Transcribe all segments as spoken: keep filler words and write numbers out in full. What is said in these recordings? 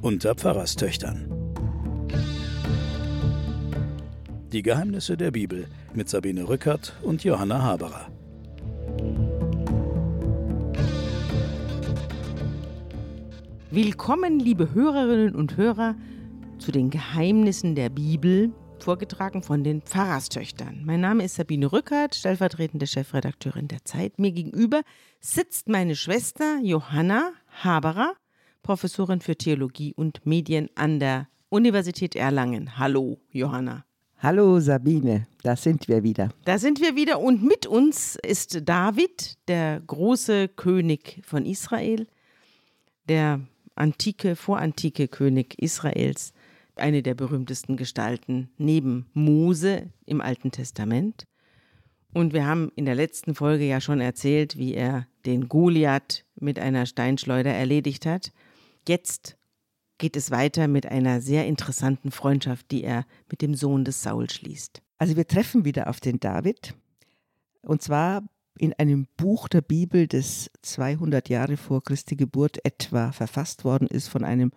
Unter Pfarrerstöchtern. Die Geheimnisse der Bibel mit Sabine Rückert und Johanna Haberer. Willkommen, liebe Hörerinnen und Hörer, zu den Geheimnissen der Bibel, vorgetragen von den Pfarrerstöchtern. Mein Name ist Sabine Rückert, stellvertretende Chefredakteurin der Zeit. Mir gegenüber sitzt meine Schwester Johanna Haberer, Professorin für Theologie und Medien an der Universität Erlangen. Hallo, Johanna. Hallo Sabine, da sind wir wieder. Da sind wir wieder und mit uns ist David, der große König von Israel, der antike, vorantike König Israels, eine der berühmtesten Gestalten neben Mose im Alten Testament. Und wir haben in der letzten Folge ja schon erzählt, wie er den Goliath mit einer Steinschleuder erledigt hat. Jetzt geht es weiter mit einer sehr interessanten Freundschaft, die er mit dem Sohn des Saul schließt. Also wir treffen wieder auf den David, und zwar in einem Buch der Bibel, das zweihundert Jahre vor Christi Geburt etwa verfasst worden ist von einem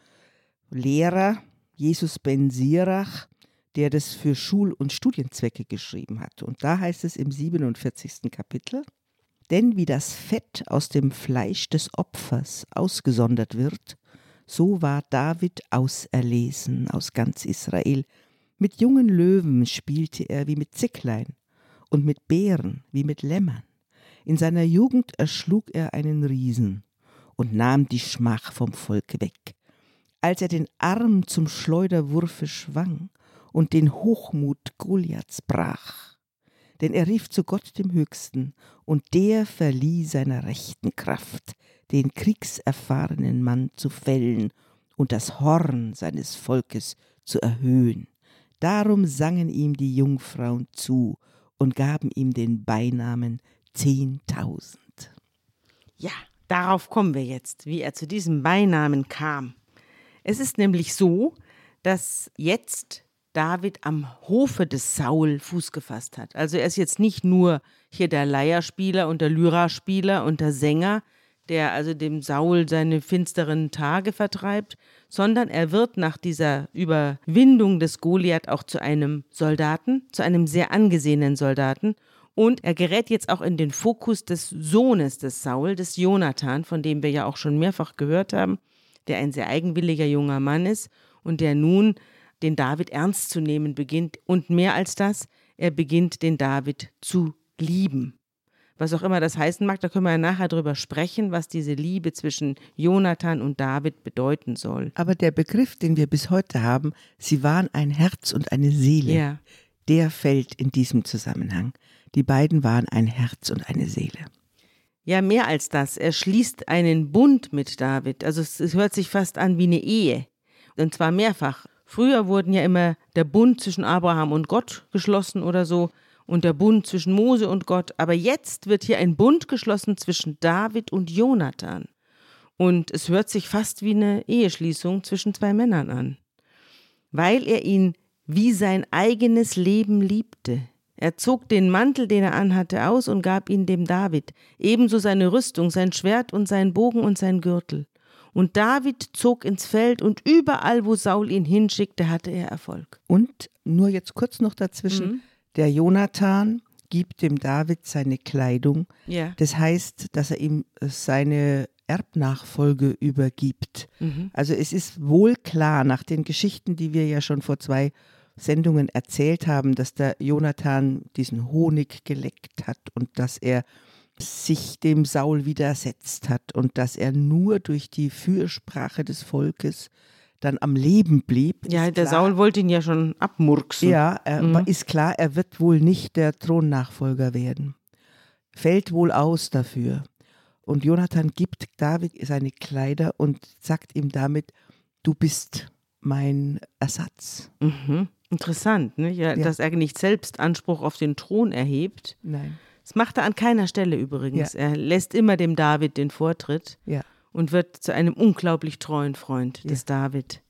Lehrer, Jesus ben Sirach, der das für Schul- und Studienzwecke geschrieben hat. Und da heißt es im siebenundvierzigsten Kapitel: Denn wie das Fett aus dem Fleisch des Opfers ausgesondert wird, so war David auserlesen aus ganz Israel. Mit jungen Löwen spielte er wie mit Zicklein und mit Bären wie mit Lämmern. In seiner Jugend erschlug er einen Riesen und nahm die Schmach vom Volke weg. Als er den Arm zum Schleuderwurfe schwang und den Hochmut Goliaths brach. Denn er rief zu Gott dem Höchsten, und der verlieh seiner rechten Kraft, den kriegserfahrenen Mann zu fällen und das Horn seines Volkes zu erhöhen. Darum sangen ihm die Jungfrauen zu und gaben ihm den Beinamen Zehntausend. Ja, darauf kommen wir jetzt, wie er zu diesem Beinamen kam. Es ist nämlich so, dass jetzt David am Hofe des Saul Fuß gefasst hat. Also er ist jetzt nicht nur hier der Leierspieler und der Lyraspieler und der Sänger, der also dem Saul seine finsteren Tage vertreibt, sondern er wird nach dieser Überwindung des Goliath auch zu einem Soldaten, zu einem sehr angesehenen Soldaten. Und er gerät jetzt auch in den Fokus des Sohnes des Saul, des Jonathan, von dem wir ja auch schon mehrfach gehört haben, der ein sehr eigenwilliger junger Mann ist und der nun den David ernst zu nehmen beginnt. Und mehr als das, er beginnt den David zu lieben. Was auch immer das heißen mag, da können wir ja nachher drüber sprechen, was diese Liebe zwischen Jonathan und David bedeuten soll. Aber der Begriff, den wir bis heute haben, sie waren ein Herz und eine Seele, ja. Der fällt in diesem Zusammenhang. Die beiden waren ein Herz und eine Seele. Ja, mehr als das. Er schließt einen Bund mit David. Also es, es hört sich fast an wie eine Ehe. Und zwar mehrfach. Früher wurden ja immer der Bund zwischen Abraham und Gott geschlossen oder so und der Bund zwischen Mose und Gott. Aber jetzt wird hier ein Bund geschlossen zwischen David und Jonathan. Und es hört sich fast wie eine Eheschließung zwischen zwei Männern an. Weil er ihn wie sein eigenes Leben liebte. Er zog den Mantel, den er anhatte, aus und gab ihn dem David, ebenso seine Rüstung, sein Schwert und sein Bogen und sein Gürtel. Und David zog ins Feld und überall, wo Saul ihn hinschickte, hatte er Erfolg. Und nur jetzt kurz noch dazwischen, Mhm. der Jonathan gibt dem David seine Kleidung. Ja. Das heißt, dass er ihm seine Erbnachfolge übergibt. Mhm. Also es ist wohl klar, nach den Geschichten, die wir ja schon vor zwei Sendungen erzählt haben, dass der Jonathan diesen Honig geleckt hat und dass er sich dem Saul widersetzt hat und dass er nur durch die Fürsprache des Volkes dann am Leben blieb. Ja, ist der klar. Saul wollte ihn ja schon abmurksen. Ja, er, Mhm. ist klar, er wird wohl nicht der Thronnachfolger werden. Fällt wohl aus dafür. Und Jonathan gibt David seine Kleider und sagt ihm damit, du bist mein Ersatz. Mhm. Interessant, ne? Ja, Ja. dass er nicht selbst Anspruch auf den Thron erhebt. Nein. Das macht er an keiner Stelle übrigens. Ja. Er lässt immer dem David den Vortritt Ja. und wird zu einem unglaublich treuen Freund des Ja. David.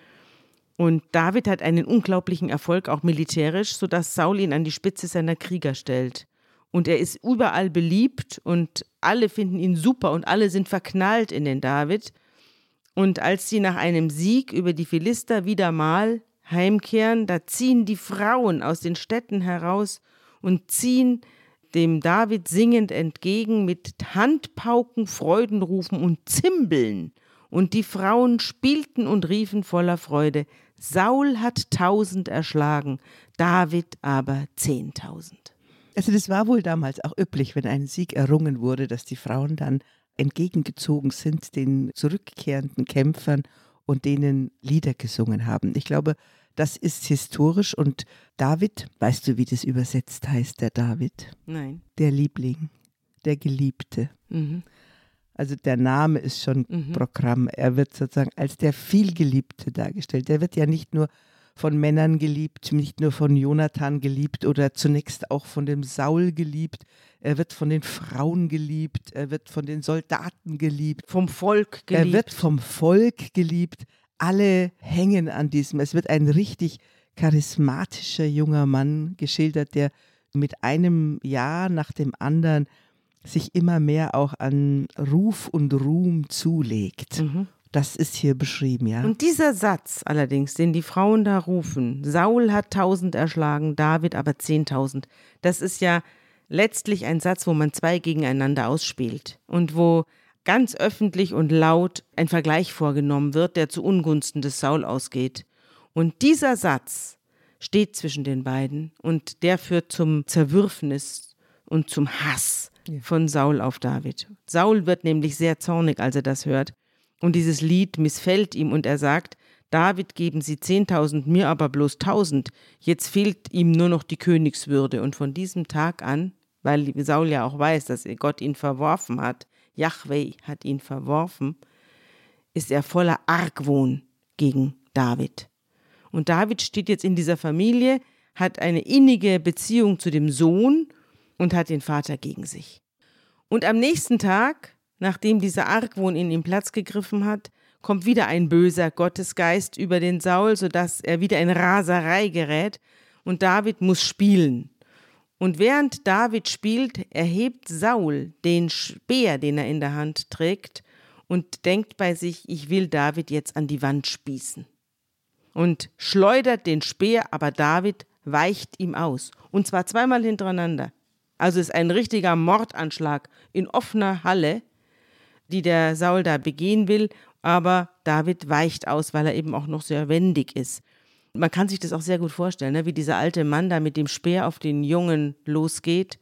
Und David hat einen unglaublichen Erfolg, auch militärisch, sodass Saul ihn an die Spitze seiner Krieger stellt. Und er ist überall beliebt und alle finden ihn super und alle sind verknallt in den David. Und als sie nach einem Sieg über die Philister wieder mal heimkehren, da ziehen die Frauen aus den Städten heraus und ziehen dem David singend entgegen mit Handpauken, Freudenrufen und Zimbeln. Und die Frauen spielten und riefen voller Freude: Saul hat tausend erschlagen, David aber zehntausend. Also das war wohl damals auch üblich, wenn ein Sieg errungen wurde, dass die Frauen dann entgegengezogen sind den zurückkehrenden Kämpfern und denen Lieder gesungen haben. Ich glaube, das ist historisch. Und David, weißt du, wie das übersetzt heißt, der David? Nein. Der Liebling, der Geliebte. Mhm. Also der Name ist schon Mhm. Programm. Er wird sozusagen als der Vielgeliebte dargestellt. Der wird ja nicht nur von Männern geliebt, nicht nur von Jonathan geliebt oder zunächst auch von dem Saul geliebt. Er wird von den Frauen geliebt, er wird von den Soldaten geliebt. Vom Volk geliebt. Er wird vom Volk geliebt. Alle hängen an diesem. Es wird ein richtig charismatischer junger Mann geschildert, der mit einem Jahr nach dem anderen sich immer mehr auch an Ruf und Ruhm zulegt. Mhm. Das ist hier beschrieben, ja. Und dieser Satz allerdings, den die Frauen da rufen, Saul hat tausend erschlagen, David aber zehntausend, das ist ja letztlich ein Satz, wo man zwei gegeneinander ausspielt und wo ganz öffentlich und laut ein Vergleich vorgenommen wird, der zu Ungunsten des Saul ausgeht. Und dieser Satz steht zwischen den beiden und der führt zum Zerwürfnis und zum Hass Ja. von Saul auf David. Saul wird nämlich sehr zornig, als er das hört. Und dieses Lied missfällt ihm und er sagt: David geben sie zehntausend, mir aber bloß tausend. Jetzt fehlt ihm nur noch die Königswürde. Und von diesem Tag an, weil Saul ja auch weiß, dass Gott ihn verworfen hat, Jahwe hat ihn verworfen, ist er voller Argwohn gegen David. Und David steht jetzt in dieser Familie, hat eine innige Beziehung zu dem Sohn und hat den Vater gegen sich. Und am nächsten Tag, nachdem dieser Argwohn in ihm Platz gegriffen hat, kommt wieder ein böser Gottesgeist über den Saul, sodass er wieder in Raserei gerät und David muss spielen. Und während David spielt, erhebt Saul den Speer, den er in der Hand trägt, und denkt bei sich: Ich will David jetzt an die Wand spießen. Und schleudert den Speer, aber David weicht ihm aus. Und zwar zweimal hintereinander. Also es ist ein richtiger Mordanschlag in offener Halle, die der Saul da begehen will, aber David weicht aus, weil er eben auch noch sehr wendig ist. Man kann sich das auch sehr gut vorstellen, ne? Wie dieser alte Mann da mit dem Speer auf den Jungen losgeht.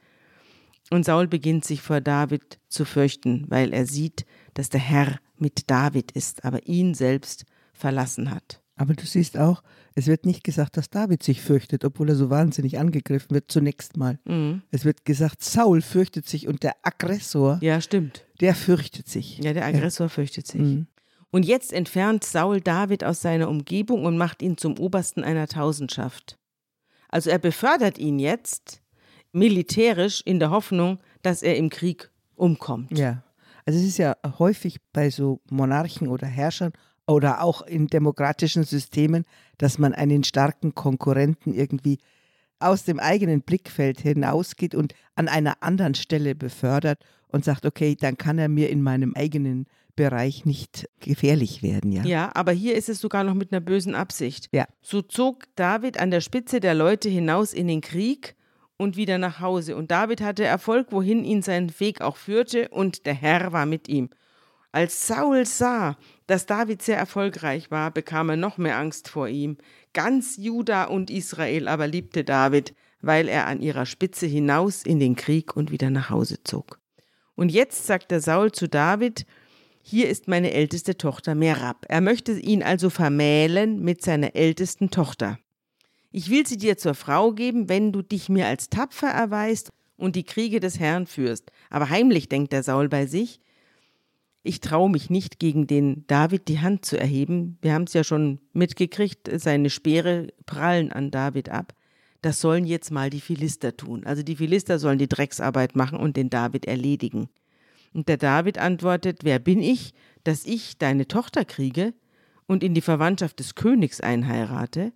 Und Saul beginnt sich vor David zu fürchten, weil er sieht, dass der Herr mit David ist, aber ihn selbst verlassen hat. Aber du siehst auch, es wird nicht gesagt, dass David sich fürchtet, obwohl er so wahnsinnig angegriffen wird, zunächst mal. Mhm. Es wird gesagt, Saul fürchtet sich und der Aggressor, Ja, stimmt. der fürchtet sich. Ja, der Aggressor fürchtet sich. Mhm. Und jetzt entfernt Saul David aus seiner Umgebung und macht ihn zum Obersten einer Tausendschaft. Also er befördert ihn jetzt militärisch in der Hoffnung, dass er im Krieg umkommt. Ja, also es ist ja häufig bei so Monarchen oder Herrschern oder auch in demokratischen Systemen, dass man einen starken Konkurrenten irgendwie aus dem eigenen Blickfeld hinausgeht und an einer anderen Stelle befördert und sagt, okay, dann kann er mir in meinem eigenen Bereich nicht gefährlich werden. Ja, Ja, aber hier ist es sogar noch mit einer bösen Absicht. Ja. So zog David an der Spitze der Leute hinaus in den Krieg und wieder nach Hause. Und David hatte Erfolg, wohin ihn sein Weg auch führte, und der Herr war mit ihm. Als Saul sah, dass David sehr erfolgreich war, bekam er noch mehr Angst vor ihm. Ganz Juda und Israel aber liebte David, weil er an ihrer Spitze hinaus in den Krieg und wieder nach Hause zog. Und jetzt sagt der Saul zu David: Hier ist meine älteste Tochter Merab. Er möchte ihn also vermählen mit seiner ältesten Tochter. Ich will sie dir zur Frau geben, wenn du dich mir als tapfer erweist und die Kriege des Herrn führst. Aber heimlich denkt der Saul bei sich: Ich traue mich nicht, gegen den David die Hand zu erheben. Wir haben es ja schon mitgekriegt, seine Speere prallen an David ab. Das sollen jetzt mal die Philister tun. Also die Philister sollen die Drecksarbeit machen und den David erledigen. Und der David antwortet: Wer bin ich, dass ich deine Tochter kriege und in die Verwandtschaft des Königs einheirate?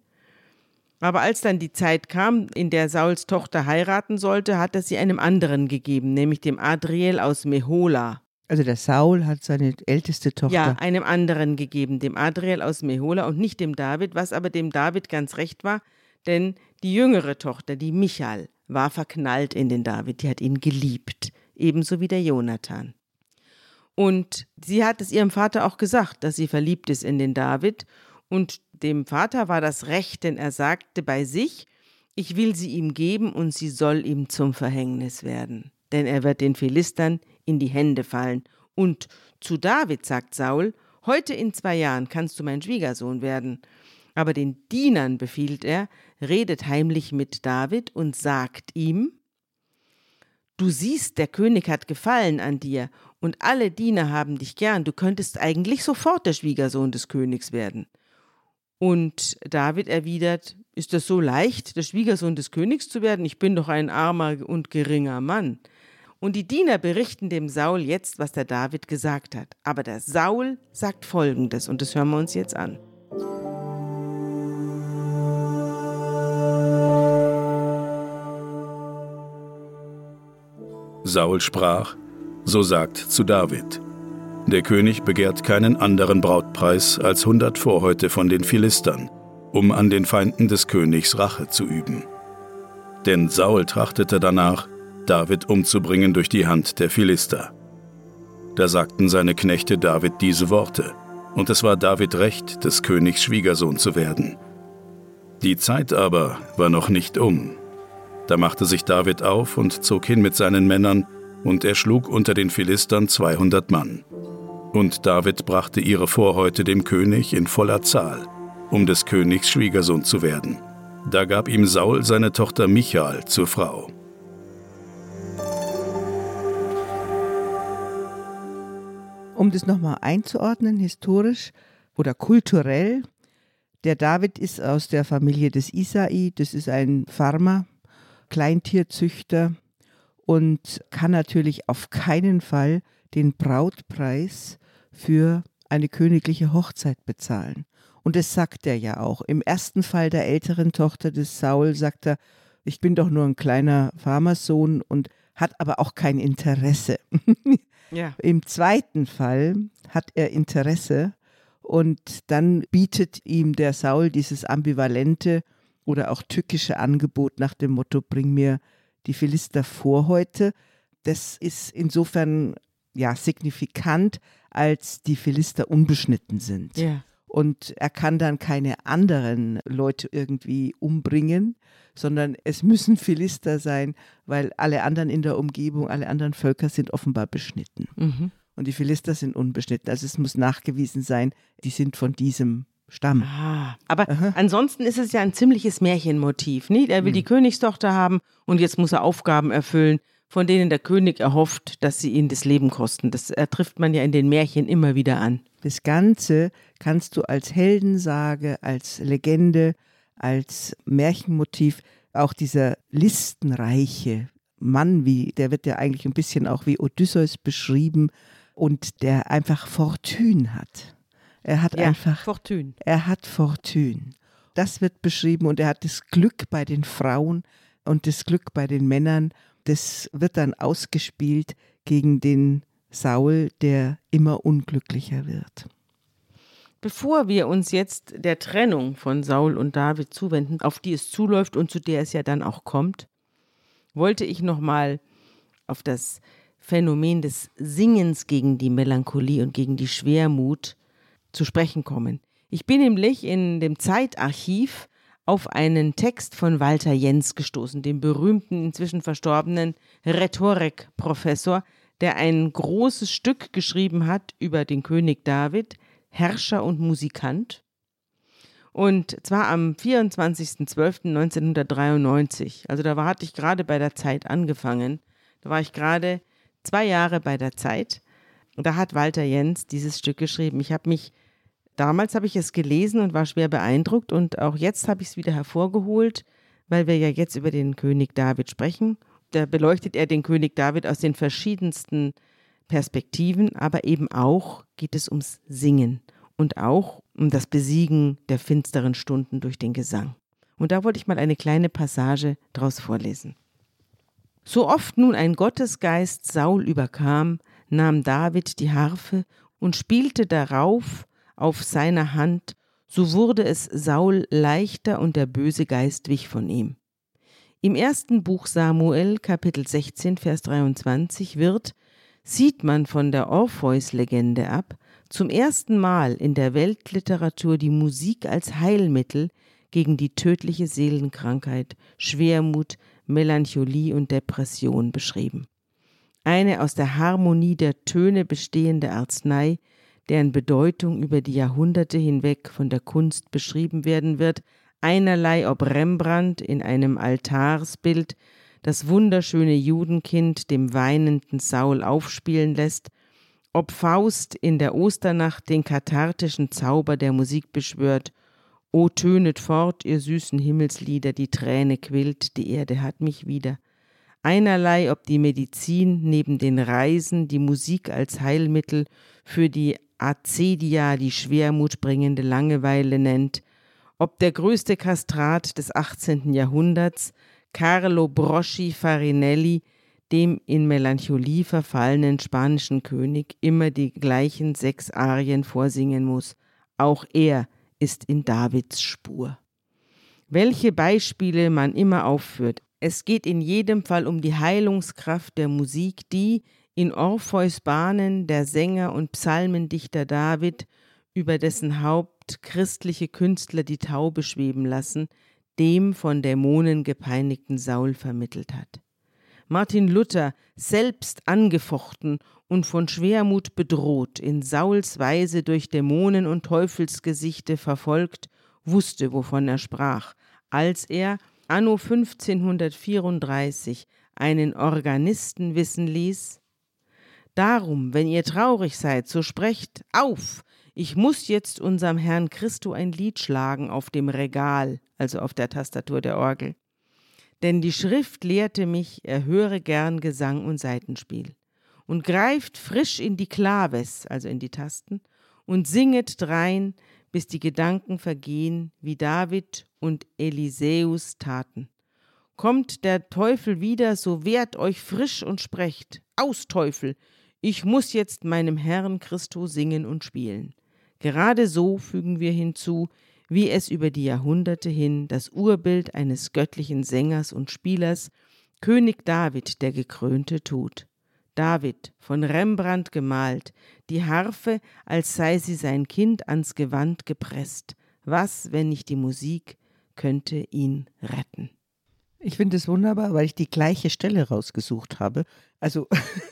Aber als dann die Zeit kam, in der Sauls Tochter heiraten sollte, hat er sie einem anderen gegeben, nämlich dem Adriel aus Mehola. Also der Saul hat seine älteste Tochter. Ja, einem anderen gegeben, dem Adriel aus Mehola und nicht dem David, was aber dem David ganz recht war, denn die jüngere Tochter, die Michal, war verknallt in den David, die hat ihn geliebt, ebenso wie der Jonathan. Und sie hat es ihrem Vater auch gesagt, dass sie verliebt ist in den David und dem Vater war das recht, denn er sagte bei sich, ich will sie ihm geben und sie soll ihm zum Verhängnis werden, denn er wird den Philistern in die Hände fallen. Und zu David sagt Saul, heute in zwei Jahren kannst du mein Schwiegersohn werden. Aber den Dienern befiehlt er, redet heimlich mit David und sagt ihm, du siehst, der König hat Gefallen an dir und alle Diener haben dich gern, du könntest eigentlich sofort der Schwiegersohn des Königs werden. Und David erwidert, ist das so leicht, der Schwiegersohn des Königs zu werden? Ich bin doch ein armer und geringer Mann. Und die Diener berichten dem Saul jetzt, was der David gesagt hat. Aber der Saul sagt Folgendes, und das hören wir uns jetzt an. Saul sprach, so sagt zu David, der König begehrt keinen anderen Brautpreis als hundert Vorhäute von den Philistern, um an den Feinden des Königs Rache zu üben. Denn Saul trachtete danach, David umzubringen durch die Hand der Philister. Da sagten seine Knechte David diese Worte, und es war David recht, des Königs Schwiegersohn zu werden. Die Zeit aber war noch nicht um. Da machte sich David auf und zog hin mit seinen Männern, und er schlug unter den Philistern zweihundert Mann. Und David brachte ihre Vorhäute dem König in voller Zahl, um des Königs Schwiegersohn zu werden. Da gab ihm Saul seine Tochter Michal zur Frau. Um das nochmal einzuordnen, historisch oder kulturell, der David ist aus der Familie des Isai, das ist ein Farmer, Kleintierzüchter und kann natürlich auf keinen Fall den Brautpreis für eine königliche Hochzeit bezahlen. Und das sagt er ja auch. Im ersten Fall der älteren Tochter des Saul sagt er, ich bin doch nur ein kleiner Farmersohn und hat aber auch kein Interesse. Ja. Im zweiten Fall hat er Interesse und dann bietet ihm der Saul dieses ambivalente oder auch tückische Angebot nach dem Motto, bring mir die Philister Vorhäute. Das ist insofern ja signifikant, als die Philister unbeschnitten sind. Ja. Und er kann dann keine anderen Leute irgendwie umbringen, sondern es müssen Philister sein, weil alle anderen in der Umgebung, alle anderen Völker sind offenbar beschnitten. Mhm. Und die Philister sind unbeschnitten. Also es muss nachgewiesen sein, die sind von diesem Stamm. Ah, aber Aha. ansonsten ist es ja ein ziemliches Märchenmotiv. Nicht? Er will Mhm. die Königstochter haben und jetzt muss er Aufgaben erfüllen, von denen der König erhofft, dass sie ihn das Leben kosten. Das äh, trifft man ja in den Märchen immer wieder an. Das Ganze kannst du als Heldensage, als Legende, als Märchenmotiv, auch dieser listenreiche Mann, wie, der wird ja eigentlich ein bisschen auch wie Odysseus beschrieben und der einfach Fortune hat. Er hat Ja, einfach, Fortune. er hat Fortune. Das wird beschrieben und er hat das Glück bei den Frauen und das Glück bei den Männern. Das wird dann ausgespielt gegen den Saul, der immer unglücklicher wird. Bevor wir uns jetzt der Trennung von Saul und David zuwenden, auf die es zuläuft und zu der es ja dann auch kommt, wollte ich nochmal auf das Phänomen des Singens gegen die Melancholie und gegen die Schwermut zu sprechen kommen. Ich bin nämlich in dem Zeitarchiv auf einen Text von Walter Jens gestoßen, dem berühmten, inzwischen verstorbenen Rhetorikprofessor, der ein großes Stück geschrieben hat über den König David, Herrscher und Musikant. Und zwar am vierundzwanzigsten zwölften neunzehnhundertdreiundneunzig. Also da war, hatte ich gerade bei der Zeit angefangen. Da war ich gerade zwei Jahre bei der Zeit. Und da hat Walter Jens dieses Stück geschrieben. Ich habe mich, damals habe ich es gelesen und war schwer beeindruckt. Und auch jetzt habe ich es wieder hervorgeholt, weil wir ja jetzt über den König David sprechen. Da beleuchtet er den König David aus den verschiedensten Perspektiven, aber eben auch geht es ums Singen und auch um das Besiegen der finsteren Stunden durch den Gesang. Und da wollte ich mal eine kleine Passage draus vorlesen. So oft nun ein Gottesgeist Saul überkam, nahm David die Harfe und spielte darauf auf seiner Hand, so wurde es Saul leichter und der böse Geist wich von ihm. Im ersten Buch Samuel, Kapitel sechzehn, Vers dreiundzwanzig wird, sieht man von der Orpheus-Legende ab, zum ersten Mal in der Weltliteratur die Musik als Heilmittel gegen die tödliche Seelenkrankheit, Schwermut, Melancholie und Depression beschrieben. Eine aus der Harmonie der Töne bestehende Arznei, deren Bedeutung über die Jahrhunderte hinweg von der Kunst beschrieben werden wird, einerlei ob Rembrandt in einem Altarsbild das wunderschöne Judenkind dem weinenden Saul aufspielen lässt, ob Faust in der Osternacht den kathartischen Zauber der Musik beschwört, O tönet fort, ihr süßen Himmelslieder, die Träne quillt, die Erde hat mich wieder. Einerlei ob die Medizin neben den Reisen die Musik als Heilmittel für die Acedia, die Schwermut bringende Langeweile nennt, ob der größte Kastrat des achtzehnten Jahrhunderts, Carlo Broschi Farinelli, dem in Melancholie verfallenen spanischen König immer die gleichen sechs Arien vorsingen muss. Auch er ist in Davids Spur. Welche Beispiele man immer aufführt, es geht in jedem Fall um die Heilungskraft der Musik, die in Orpheus Bahnen der Sänger und Psalmendichter David, über dessen Haupt christliche Künstler die Taube schweben lassen, dem von Dämonen gepeinigten Saul vermittelt hat. Martin Luther, selbst angefochten und von Schwermut bedroht, in Sauls Weise durch Dämonen und Teufelsgesichte verfolgt, wusste, wovon er sprach, als er anno fünfzehnhundertvierunddreißig einen Organisten wissen ließ: Darum, wenn ihr traurig seid, so sprecht auf, ich muss jetzt unserem Herrn Christo ein Lied schlagen auf dem Regal, also auf der Tastatur der Orgel. Denn die Schrift lehrte mich, er höre gern Gesang und Saitenspiel. Und greift frisch in die Claves, also in die Tasten, und singet drein, bis die Gedanken vergehen, wie David und Elisäus taten. Kommt der Teufel wieder, so wehrt euch frisch und sprecht: Aus, Teufel, ich muss jetzt meinem Herrn Christo singen und spielen. Gerade so fügen wir hinzu, wie es über die Jahrhunderte hin das Urbild eines göttlichen Sängers und Spielers, König David der Gekrönte, tut. David, von Rembrandt gemalt, die Harfe, als sei sie sein Kind ans Gewand gepresst. Was, wenn nicht die Musik, könnte ihn retten? Ich finde es wunderbar, weil ich die gleiche Stelle rausgesucht habe. Also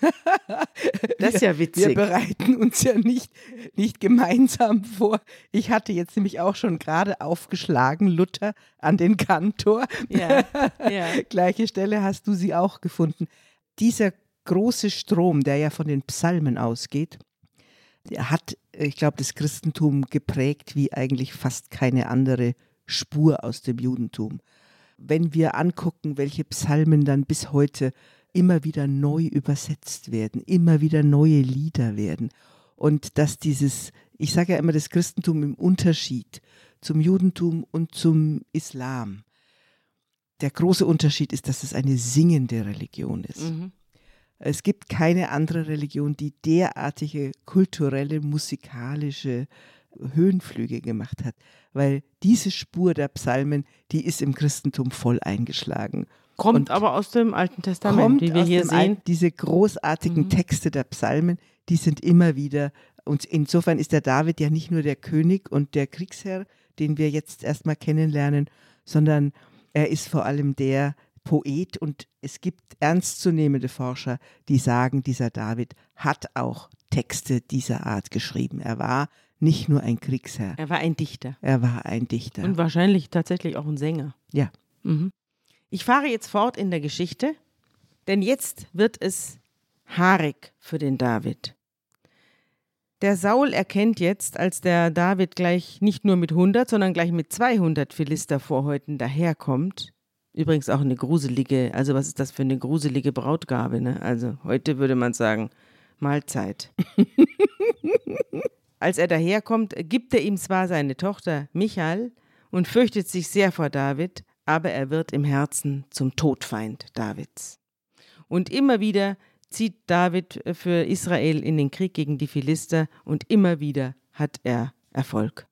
das ist ja witzig. Wir bereiten uns ja nicht, nicht gemeinsam vor. Ich hatte jetzt nämlich auch schon gerade aufgeschlagen, Luther an den Kantor. Ja, ja. Gleiche Stelle hast du sie auch gefunden. Dieser große Strom, der ja von den Psalmen ausgeht, der hat, ich glaube, das Christentum geprägt wie eigentlich fast keine andere Spur aus dem Judentum. Wenn wir angucken, welche Psalmen dann bis heute immer wieder neu übersetzt werden, immer wieder neue Lieder werden und dass dieses, ich sage ja immer, das Christentum im Unterschied zum Judentum und zum Islam, der große Unterschied ist, dass es eine singende Religion ist. Mhm. Es gibt keine andere Religion, die derartige kulturelle, musikalische Höhenflüge gemacht hat, weil diese Spur der Psalmen, die ist im Christentum voll eingeschlagen. Kommt Und aber aus dem Alten Testament, kommt wie wir aus hier dem sehen. Alten, diese großartigen Mhm. Texte der Psalmen, die sind immer wieder, und insofern ist der David ja nicht nur der König und der Kriegsherr, den wir jetzt erstmal kennenlernen, sondern er ist vor allem der Poet, und es gibt ernstzunehmende Forscher, die sagen, dieser David hat auch Texte dieser Art geschrieben. Er war nicht nur ein Kriegsherr, Er war ein Dichter er war ein Dichter. und wahrscheinlich tatsächlich auch ein Sänger. Ja. Mhm. Ich fahre jetzt fort in der Geschichte, denn jetzt wird es haarig für den David. Der Saul erkennt jetzt, als der David gleich nicht nur mit hundert, sondern gleich mit zweihundert Philistervorhäuten daherkommt. Übrigens auch eine gruselige, also was ist das für eine gruselige Brautgabe, ne? Also heute würde man sagen, Mahlzeit. Als er daherkommt, gibt er ihm zwar seine Tochter Michal und fürchtet sich sehr vor David, aber er wird im Herzen zum Todfeind Davids. Und immer wieder zieht David für Israel in den Krieg gegen die Philister und immer wieder hat er Erfolg.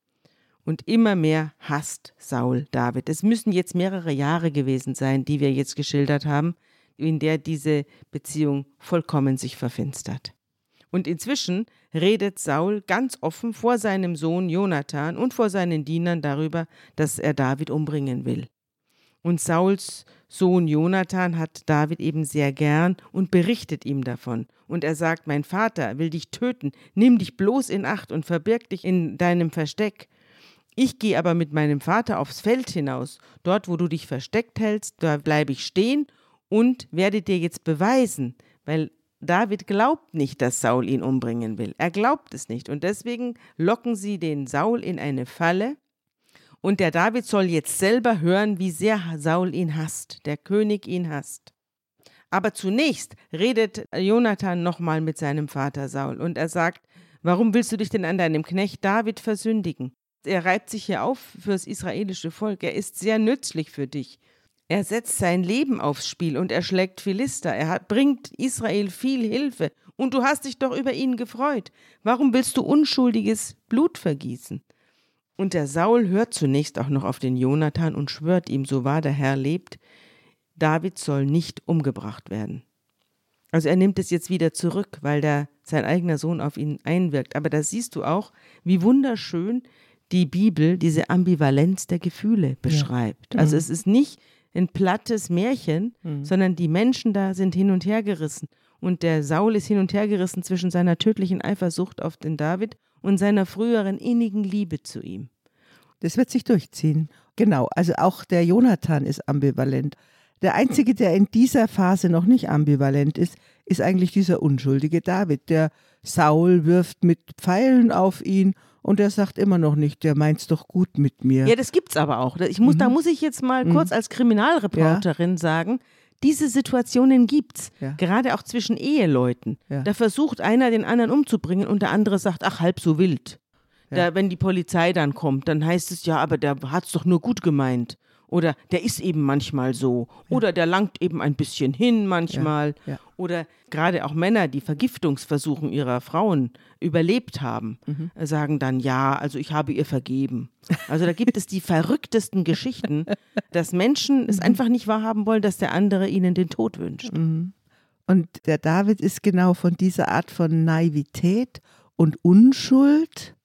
Und immer mehr hasst Saul David. Es müssen jetzt mehrere Jahre gewesen sein, die wir jetzt geschildert haben, in der diese Beziehung vollkommen sich verfinstert. Und inzwischen redet Saul ganz offen vor seinem Sohn Jonathan und vor seinen Dienern darüber, dass er David umbringen will. Und Sauls Sohn Jonathan hat David eben sehr gern und berichtet ihm davon. Und er sagt, mein Vater will dich töten, nimm dich bloß in Acht und verbirg dich in deinem Versteck. Ich gehe aber mit meinem Vater aufs Feld hinaus. Dort, wo du dich versteckt hältst, da bleibe ich stehen und werde dir jetzt beweisen, weil David glaubt nicht, dass Saul ihn umbringen will. Er glaubt es nicht. Und deswegen locken sie den Saul in eine Falle. Und der David soll jetzt selber hören, wie sehr Saul ihn hasst, der König ihn hasst. Aber zunächst redet Jonathan nochmal mit seinem Vater Saul und er sagt, warum willst du dich denn an deinem Knecht David versündigen? Er reibt sich hier auf fürs israelische Volk, er ist sehr nützlich für dich. Er setzt sein Leben aufs Spiel und er schlägt Philister, er hat, bringt Israel viel Hilfe und du hast dich doch über ihn gefreut. Warum willst du unschuldiges Blut vergießen? Und der Saul hört zunächst auch noch auf den Jonathan und schwört ihm, so wahr der Herr lebt, David soll nicht umgebracht werden. Also er nimmt es jetzt wieder zurück, weil der, sein eigener Sohn auf ihn einwirkt. Aber da siehst du auch, wie wunderschön die Bibel diese Ambivalenz der Gefühle beschreibt. Ja. Also es ist nicht ein plattes Märchen, mhm. sondern die Menschen da sind hin und her gerissen. Und der Saul ist hin und her gerissen zwischen seiner tödlichen Eifersucht auf den David und seiner früheren innigen Liebe zu ihm. Das wird sich durchziehen. Genau, also auch der Jonathan ist ambivalent. Der Einzige, der in dieser Phase noch nicht ambivalent ist, ist eigentlich dieser unschuldige David. Der Saul wirft mit Pfeilen auf ihn und er sagt immer noch nicht, der meint's doch gut mit mir. Ja, das gibt's aber auch. Ich muss, mhm. Da muss ich jetzt mal kurz mhm. als Kriminalreporterin ja. sagen, diese Situationen gibt's, ja. gerade auch zwischen Eheleuten. Ja. Da versucht einer, den anderen umzubringen und der andere sagt, ach, halb so wild. Ja. Da, wenn die Polizei dann kommt, dann heißt es ja, aber der hat's doch nur gut gemeint. Oder der ist eben manchmal so. Ja. Oder der langt eben ein bisschen hin manchmal. Ja. Ja. Oder gerade auch Männer, die Vergiftungsversuchen ihrer Frauen überlebt haben, mhm. sagen dann, ja, also ich habe ihr vergeben. Also da gibt es die verrücktesten Geschichten, dass Menschen es einfach nicht wahrhaben wollen, dass der andere ihnen den Tod wünscht. Mhm. Und der David ist genau von dieser Art von Naivität und Unschuld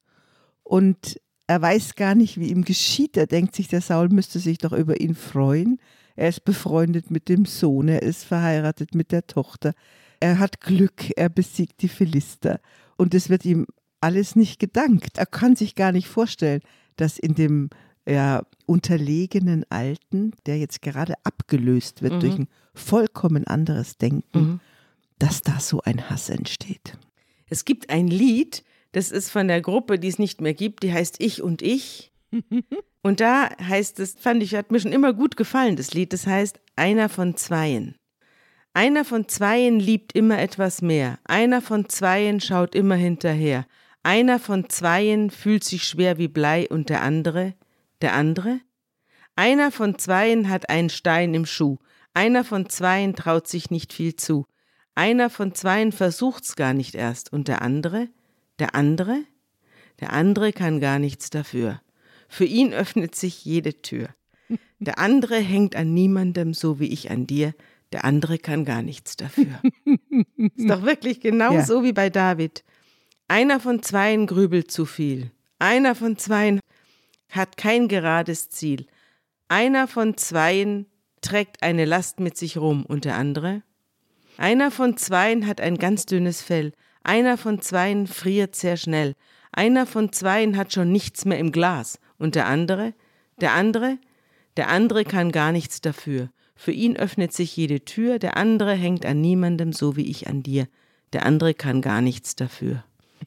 und er weiß gar nicht, wie ihm geschieht. Er denkt sich, der Saul müsste sich doch über ihn freuen. Er ist befreundet mit dem Sohn, er ist verheiratet mit der Tochter. Er hat Glück, er besiegt die Philister. Und es wird ihm alles nicht gedankt. Er kann sich gar nicht vorstellen, dass in dem ja, unterlegenen Alten, der jetzt gerade abgelöst wird mhm. durch ein vollkommen anderes Denken, mhm. dass da so ein Hass entsteht. Es gibt ein Lied, das ist von der Gruppe, die es nicht mehr gibt, die heißt Ich und Ich. Und da heißt es, fand ich, hat mir schon immer gut gefallen, das Lied, das heißt Einer von Zweien. Einer von Zweien liebt immer etwas mehr. Einer von Zweien schaut immer hinterher. Einer von Zweien fühlt sich schwer wie Blei und der andere, der andere? Einer von Zweien hat einen Stein im Schuh. Einer von Zweien traut sich nicht viel zu. Einer von Zweien versucht's gar nicht erst und der andere? Der andere? Der andere kann gar nichts dafür. Für ihn öffnet sich jede Tür. Der andere hängt an niemandem, so wie ich an dir. Der andere kann gar nichts dafür. Ist doch wirklich genau ja. so wie bei David. Einer von Zweien grübelt zu viel. Einer von Zweien hat kein gerades Ziel. Einer von Zweien trägt eine Last mit sich rum und der andere? Einer von Zweien hat ein ganz dünnes Fell. Einer von Zweien friert sehr schnell. Einer von Zweien hat schon nichts mehr im Glas. Und der andere? Der andere? Der andere kann gar nichts dafür. Für ihn öffnet sich jede Tür. Der andere hängt an niemandem, so wie ich an dir. Der andere kann gar nichts dafür.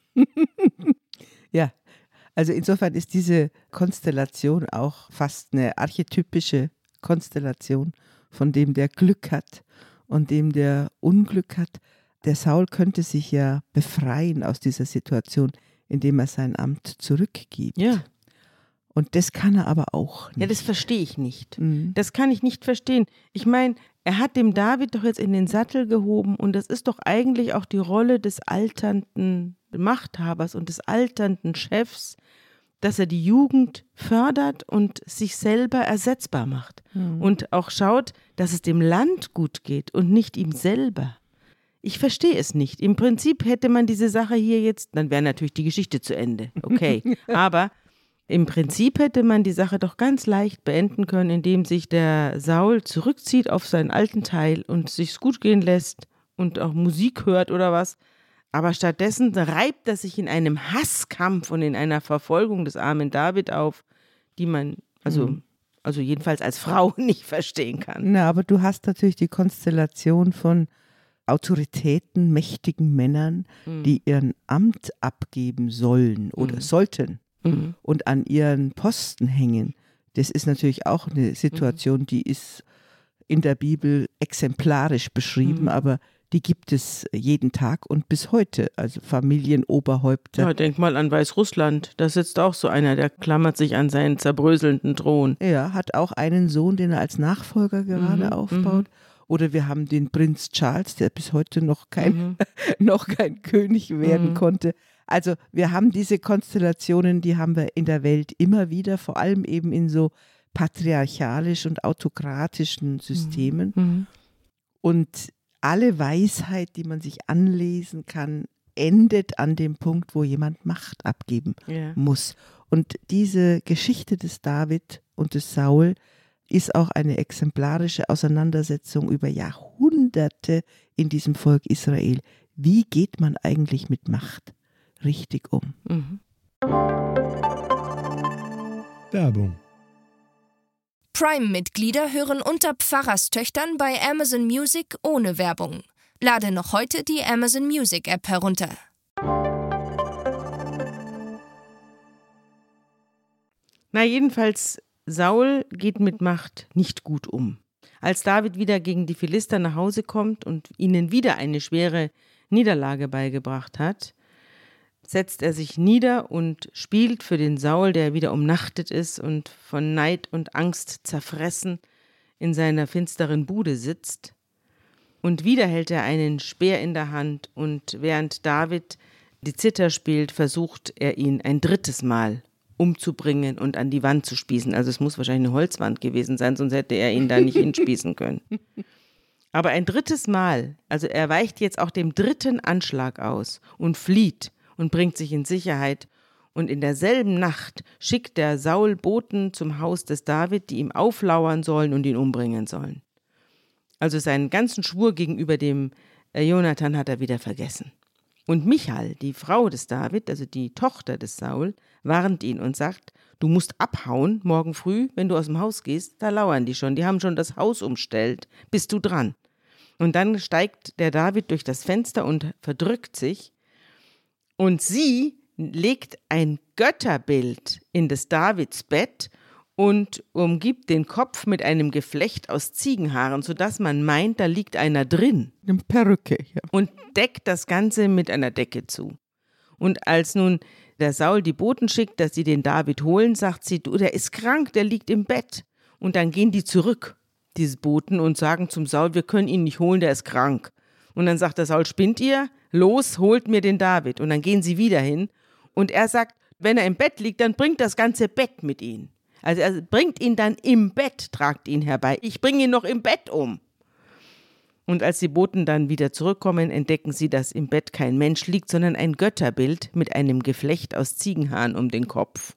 Ja, also insofern ist diese Konstellation auch fast eine archetypische Konstellation von dem, der Glück hat und dem, der Unglück hat. Der Saul könnte sich ja befreien aus dieser Situation, indem er sein Amt zurückgibt. Ja. Und das kann er aber auch nicht. Ja, das verstehe ich nicht. Mhm. Das kann ich nicht verstehen. Ich meine, er hat dem David doch jetzt in den Sattel gehoben und das ist doch eigentlich auch die Rolle des alternden Machthabers und des alternden Chefs, dass er die Jugend fördert und sich selber ersetzbar macht. Mhm. Und auch schaut, dass es dem Land gut geht und nicht ihm selber. Ich verstehe es nicht. Im Prinzip hätte man diese Sache hier jetzt, dann wäre natürlich die Geschichte zu Ende. Okay, aber im Prinzip hätte man die Sache doch ganz leicht beenden können, indem sich der Saul zurückzieht auf seinen alten Teil und sich's gut gehen lässt und auch Musik hört oder was. Aber stattdessen reibt er sich in einem Hasskampf und in einer Verfolgung des armen David auf, die man, also, mhm. also jedenfalls als Frau nicht verstehen kann. Na, aber du hast natürlich die Konstellation von Autoritäten, mächtigen Männern, mhm. die ihren Amt abgeben sollen oder mhm. sollten. Mhm. Und an ihren Posten hängen. Das ist natürlich auch eine Situation, die ist in der Bibel exemplarisch beschrieben, mhm. aber die gibt es jeden Tag und bis heute, also Familienoberhäupter. Ja, denk mal an Weißrussland, da sitzt auch so einer, der klammert sich an seinen zerbröselnden Thron. Ja, hat auch einen Sohn, den er als Nachfolger gerade mhm. aufbaut. Mhm. Oder wir haben den Prinz Charles, der bis heute noch kein, mhm. noch kein König werden mhm. konnte. Also wir haben diese Konstellationen, die haben wir in der Welt immer wieder, vor allem eben in so patriarchalisch und autokratischen Systemen. Mhm. Und alle Weisheit, die man sich anlesen kann, endet an dem Punkt, wo jemand Macht abgeben yeah. muss. Und diese Geschichte des David und des Saul ist auch eine exemplarische Auseinandersetzung über Jahrhunderte in diesem Volk Israel. Wie geht man eigentlich mit Macht richtig um? Mhm. Werbung. Prime-Mitglieder hören unter Pfarrerstöchtern bei Amazon Music ohne Werbung. Lade noch heute die Amazon Music App herunter. Na jedenfalls, Saul geht mit Macht nicht gut um. Als David wieder gegen die Philister nach Hause kommt und ihnen wieder eine schwere Niederlage beigebracht hat, setzt er sich nieder und spielt für den Saul, der wieder umnachtet ist und von Neid und Angst zerfressen in seiner finsteren Bude sitzt. Und wieder hält er einen Speer in der Hand und während David die Zither spielt, versucht er ihn ein drittes Mal umzubringen und an die Wand zu spießen. Also es muss wahrscheinlich eine Holzwand gewesen sein, sonst hätte er ihn da nicht hinspießen können. Aber ein drittes Mal, also er weicht jetzt auch dem dritten Anschlag aus und flieht und bringt sich in Sicherheit. Und in derselben Nacht schickt der Saul Boten zum Haus des David, die ihm auflauern sollen und ihn umbringen sollen. Also seinen ganzen Schwur gegenüber dem Jonathan hat er wieder vergessen. Und Michal, die Frau des David, also die Tochter des Saul, warnt ihn und sagt, du musst abhauen, morgen früh, wenn du aus dem Haus gehst, da lauern die schon, die haben schon das Haus umstellt, bist du dran. Und dann steigt der David durch das Fenster und verdrückt sich und sie legt ein Götterbild in des Davids Bett und umgibt den Kopf mit einem Geflecht aus Ziegenhaaren, sodass man meint, da liegt einer drin. Eine Perücke, ja. Und deckt das Ganze mit einer Decke zu. Und als nun der Saul die Boten schickt, dass sie den David holen, sagt sie, du, der ist krank, der liegt im Bett. Und dann gehen die zurück, diese Boten, und sagen zum Saul, wir können ihn nicht holen, der ist krank. Und dann sagt der Saul, spinnt ihr? Los, holt mir den David. Und dann gehen sie wieder hin. Und er sagt, wenn er im Bett liegt, dann bringt das ganze Bett mit ihm. Also er bringt ihn dann im Bett, tragt ihn herbei. Ich bringe ihn noch im Bett um. Und als die Boten dann wieder zurückkommen, entdecken sie, dass im Bett kein Mensch liegt, sondern ein Götterbild mit einem Geflecht aus Ziegenhaaren um den Kopf.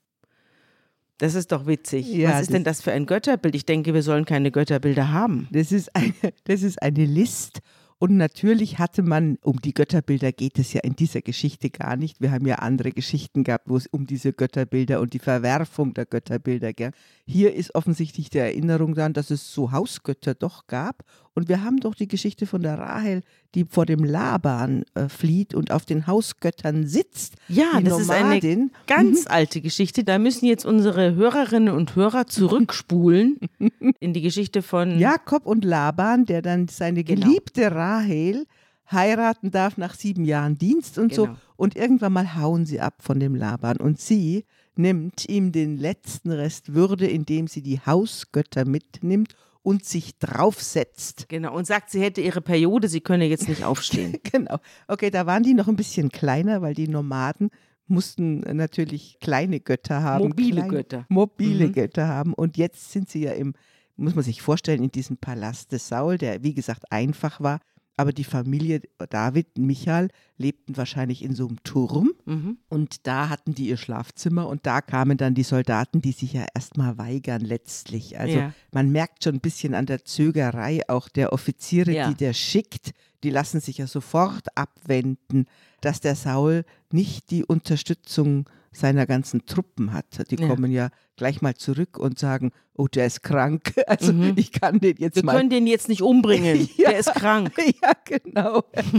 Das ist doch witzig. Ja, was ist denn das für ein Götterbild? Ich denke, wir sollen keine Götterbilder haben. Das ist eine, das ist eine List. Und natürlich hatte man, um die Götterbilder geht es ja in dieser Geschichte gar nicht. Wir haben ja andere Geschichten gehabt, wo es um diese Götterbilder und die Verwerfung der Götterbilder ging. Hier ist offensichtlich die Erinnerung daran, dass es so Hausgötter doch gab. Und wir haben doch die Geschichte von der Rahel, die vor dem Laban äh, flieht und auf den Hausgöttern sitzt. Ja, die das Nomadin. Ist eine ganz alte Geschichte. Da müssen jetzt unsere Hörerinnen und Hörer zurückspulen in die Geschichte von Jakob und Laban, der dann seine geliebte genau. Rahel heiraten darf nach sieben Jahren Dienst und genau. so. Und irgendwann mal hauen sie ab von dem Laban. Und sie, nimmt ihm den letzten Rest Würde, indem sie die Hausgötter mitnimmt und sich draufsetzt. Genau, und sagt, sie hätte ihre Periode, sie könne jetzt nicht aufstehen. Genau. Okay, da waren die noch ein bisschen kleiner, weil die Nomaden mussten natürlich kleine Götter haben. Mobile kleine, Götter. Mobile Mhm. Götter haben. Und jetzt sind sie ja im, muss man sich vorstellen, in diesem Palast des Saul, der wie gesagt einfach war. Aber die Familie David, Michal, lebten wahrscheinlich in so einem Turm. Mhm. Und da hatten die ihr Schlafzimmer und da kamen dann die Soldaten, die sich ja erstmal weigern letztlich. Also Ja. man merkt schon ein bisschen an der Zögerei auch der Offiziere, Ja. die der schickt. Die lassen sich ja sofort abwenden, dass der Saul nicht die Unterstützung seiner ganzen Truppen hat. Die Ja. kommen ja gleich mal zurück und sagen, oh, der ist krank. Also Mhm. ich kann den jetzt Wir mal... können den jetzt nicht umbringen, Ja. der ist krank. Ja, genau.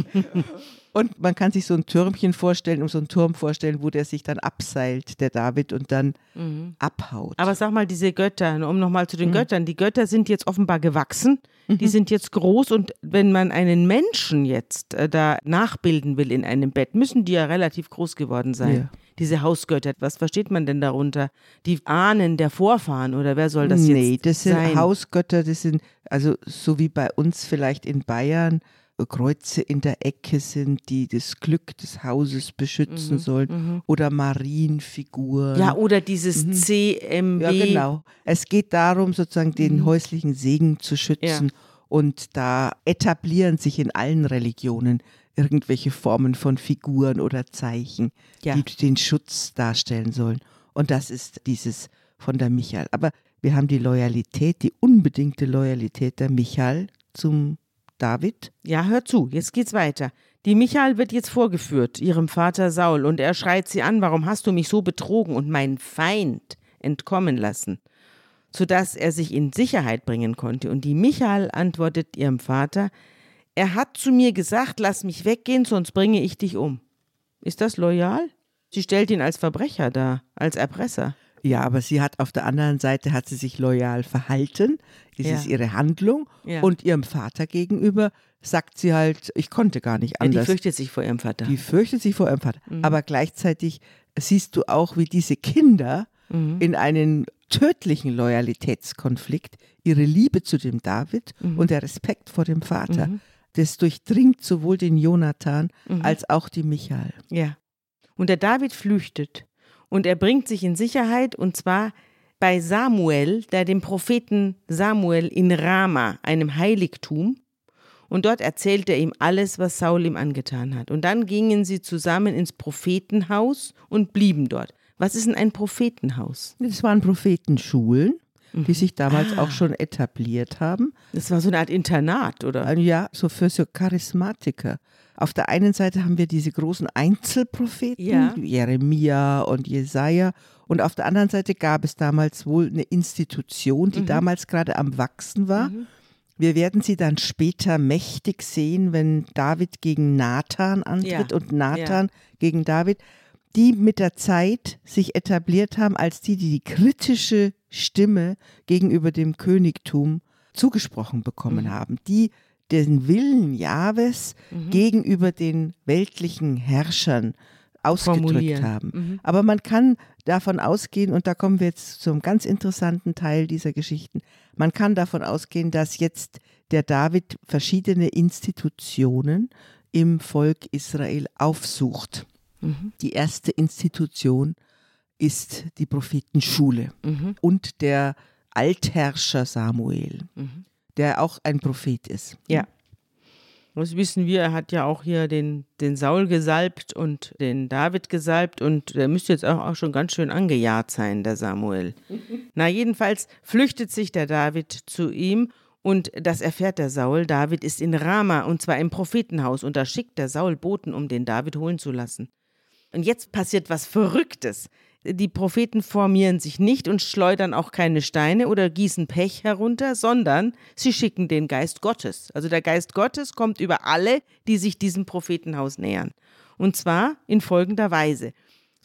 Und man kann sich so ein Türmchen vorstellen, um so einen Turm vorstellen, wo der sich dann abseilt, der David, und dann Mhm. abhaut. Aber sag mal, diese Götter, um nochmal zu den Mhm. Göttern, die Götter sind jetzt offenbar gewachsen, die sind jetzt groß und wenn man einen Menschen jetzt äh, da nachbilden will in einem Bett, müssen die ja relativ groß geworden sein. Ja. Diese Hausgötter, was versteht man denn darunter? Die Ahnen der Vorfahren oder wer soll das nee, jetzt das sind sein? Hausgötter, das sind, also so wie bei uns vielleicht in Bayern, Kreuze in der Ecke sind, die das Glück des Hauses beschützen sollen, oder Marienfiguren. Ja, oder dieses C M W. Ja, genau. Es geht darum, sozusagen den Mhm. häuslichen Segen zu schützen. Und da etablieren sich in allen Religionen irgendwelche Formen von Figuren oder Zeichen, Ja. die den Schutz darstellen sollen. Und das ist dieses von der Michal. Aber wir haben die Loyalität, die unbedingte Loyalität der Michal zum David. Ja, hör zu, jetzt geht's weiter. Die Michal wird jetzt vorgeführt, ihrem Vater Saul, und er schreit sie an, warum hast du mich so betrogen und meinen Feind entkommen lassen, sodass er sich in Sicherheit bringen konnte. Und die Michal antwortet ihrem Vater, er hat zu mir gesagt, lass mich weggehen, sonst bringe ich dich um. Ist das loyal? Sie stellt ihn als Verbrecher dar, als Erpresser. Ja, aber sie hat auf der anderen Seite, hat sie sich loyal verhalten. Das Ja. ist ihre Handlung. Ja. Und ihrem Vater gegenüber sagt sie halt, ich konnte gar nicht Ja, die anders. fürchtet sich vor ihrem Vater. Die fürchtet sich vor ihrem Vater. Mhm. Aber gleichzeitig siehst du auch, wie diese Kinder Mhm. in einen tödlichen Loyalitätskonflikt ihre Liebe zu dem David Mhm. und der Respekt vor dem Vater, Mhm. das durchdringt sowohl den Jonathan Mhm. als auch die Michal. Ja. Und der David flüchtet und er bringt sich in Sicherheit und zwar bei Samuel, der dem Propheten Samuel in Rama, einem Heiligtum. Und dort erzählt er ihm alles, was Saul ihm angetan hat. Und dann gingen sie zusammen ins Prophetenhaus und blieben dort. Was ist denn ein Prophetenhaus? Das waren Prophetenschulen, die sich damals Ah. auch schon etabliert haben. Das war so eine Art Internat, oder? Also ja, so für so Charismatiker. Auf der einen Seite haben wir diese großen Einzelpropheten, Ja. Jeremia und Jesaja. Und auf der anderen Seite gab es damals wohl eine Institution, die Mhm. damals gerade am Wachsen war. Mhm. Wir werden sie dann später mächtig sehen, wenn David gegen Nathan antritt Ja. und Nathan gegen David, die mit der Zeit sich etabliert haben als die, die die kritische Stimme gegenüber dem Königtum zugesprochen bekommen Mhm. haben, die den Willen Jahwes Mhm. gegenüber den weltlichen Herrschern ausgedrückt Formulieren. haben. Mhm. Aber man kann davon ausgehen, und da kommen wir jetzt zum ganz interessanten Teil dieser Geschichten, man kann davon ausgehen, dass jetzt der David verschiedene Institutionen im Volk Israel aufsucht. Mhm. Die erste Institution ist die Prophetenschule Mhm. und der Altherrscher Samuel, Mhm. der auch ein Prophet ist. Ja. Das wissen wir, er hat ja auch hier den, den Saul gesalbt und den David gesalbt und der müsste jetzt auch, auch schon ganz schön angejagt sein, der Samuel. Na, jedenfalls flüchtet sich der David zu ihm und das erfährt der Saul. David ist in Rama und zwar im Prophetenhaus und da schickt der Saul Boten, um den David holen zu lassen. Und jetzt passiert was Verrücktes. Die Propheten formieren sich nicht und schleudern auch keine Steine oder gießen Pech herunter, sondern sie schicken den Geist Gottes. Also der Geist Gottes kommt über alle, die sich diesem Prophetenhaus nähern. Und zwar in folgender Weise.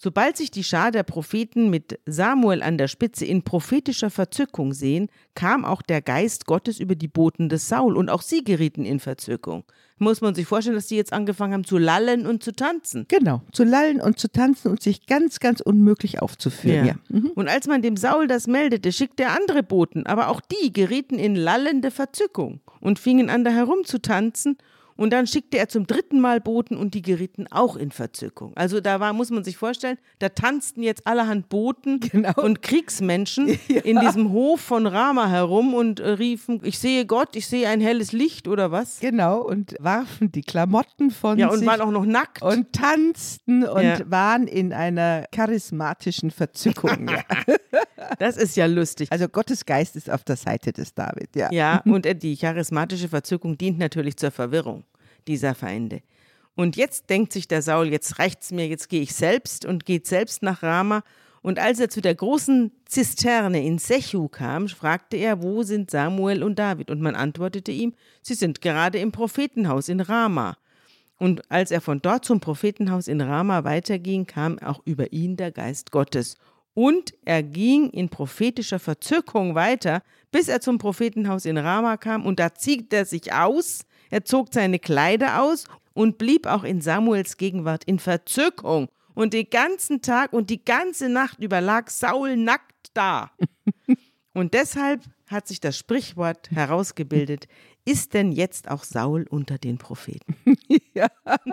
Sobald sich die Schar der Propheten mit Samuel an der Spitze in prophetischer Verzückung sehen, kam auch der Geist Gottes über die Boten des Saul und auch sie gerieten in Verzückung. Muss man sich vorstellen, dass die jetzt angefangen haben zu lallen und zu tanzen. Genau, zu lallen und zu tanzen und sich ganz, ganz unmöglich aufzuführen. Ja. Ja. Mhm. Und als man dem Saul das meldete, schickte er andere Boten, aber auch die gerieten in lallende Verzückung und fingen an, da herumzutanzen. Und dann schickte er zum dritten Mal Boten und die gerieten auch in Verzückung. Also da war, muss man sich vorstellen, da tanzten jetzt allerhand Boten Genau. und Kriegsmenschen Ja. in diesem Hof von Rama herum und äh, riefen, ich sehe Gott, ich sehe ein helles Licht oder was? Genau, und warfen die Klamotten von Ja, und sich. waren auch noch nackt. Und tanzten und Ja. waren in einer charismatischen Verzückung. Ja. Das ist ja lustig. Also Gottes Geist ist auf der Seite des David, ja. Ja, und äh, die charismatische Verzückung dient natürlich zur Verwirrung dieser Feinde. Und jetzt denkt sich der Saul, jetzt reicht's mir, jetzt gehe ich selbst und geht selbst nach Rama. Und als er zu der großen Zisterne in Sechu kam, fragte er, wo sind Samuel und David? Und man antwortete ihm, sie sind gerade im Prophetenhaus in Rama. Und als er von dort zum Prophetenhaus in Rama weiterging, kam auch über ihn der Geist Gottes. Und er ging in prophetischer Verzückung weiter, bis er zum Prophetenhaus in Rama kam. Und da zieht er sich aus, er zog seine Kleider aus und blieb auch in Samuels Gegenwart in Verzückung. Und den ganzen Tag und die ganze Nacht über lag Saul nackt da. Und deshalb hat sich das Sprichwort herausgebildet, ist denn jetzt auch Saul unter den Propheten? Ja.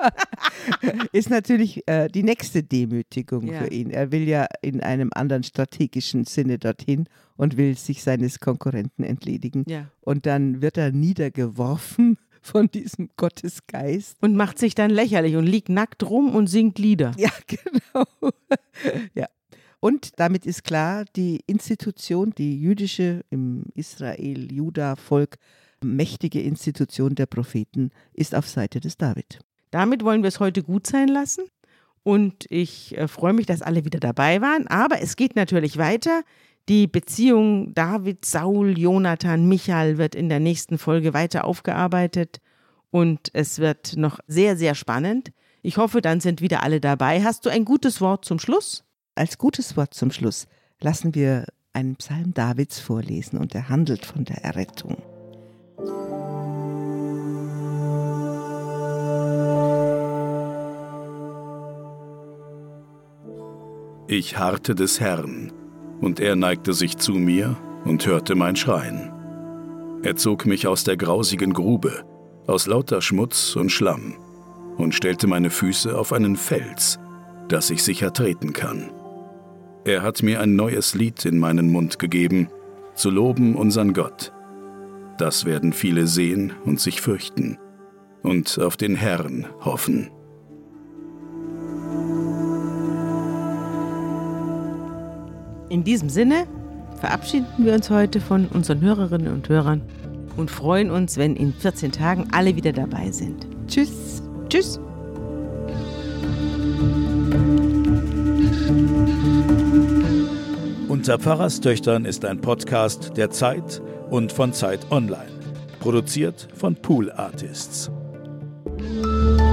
Ist natürlich äh, die nächste Demütigung Ja. für ihn. Er will ja in einem anderen strategischen Sinne dorthin und will sich seines Konkurrenten entledigen. Ja. Und dann wird er niedergeworfen von diesem Gottesgeist. Und macht sich dann lächerlich und liegt nackt rum und singt Lieder. Ja, genau. Ja. Und damit ist klar, die Institution, die jüdische, im Israel-Juda-Volk, mächtige Institution der Propheten ist auf Seite des David. Damit wollen wir es heute gut sein lassen. Und ich äh, freue mich, dass alle wieder dabei waren. Aber es geht natürlich weiter. Die Beziehung David, Saul, Jonathan, Michael wird in der nächsten Folge weiter aufgearbeitet. Und es wird noch sehr, sehr spannend. Ich hoffe, dann sind wieder alle dabei. Hast du ein gutes Wort zum Schluss? Als gutes Wort zum Schluss lassen wir einen Psalm Davids vorlesen und er handelt von der Errettung. Ich harrte des Herrn, und er neigte sich zu mir und hörte mein Schreien. Er zog mich aus der grausigen Grube, aus lauter Schmutz und Schlamm, und stellte meine Füße auf einen Fels, dass ich sicher treten kann. Er hat mir ein neues Lied in meinen Mund gegeben, zu loben unseren Gott. Das werden viele sehen und sich fürchten und auf den Herrn hoffen. In diesem Sinne verabschieden wir uns heute von unseren Hörerinnen und Hörern und freuen uns, wenn in vierzehn Tagen alle wieder dabei sind. Tschüss. Tschüss. Unter Pfarrerstöchtern ist ein Podcast der Zeit und von Zeit Online. Produziert von Pool Artists.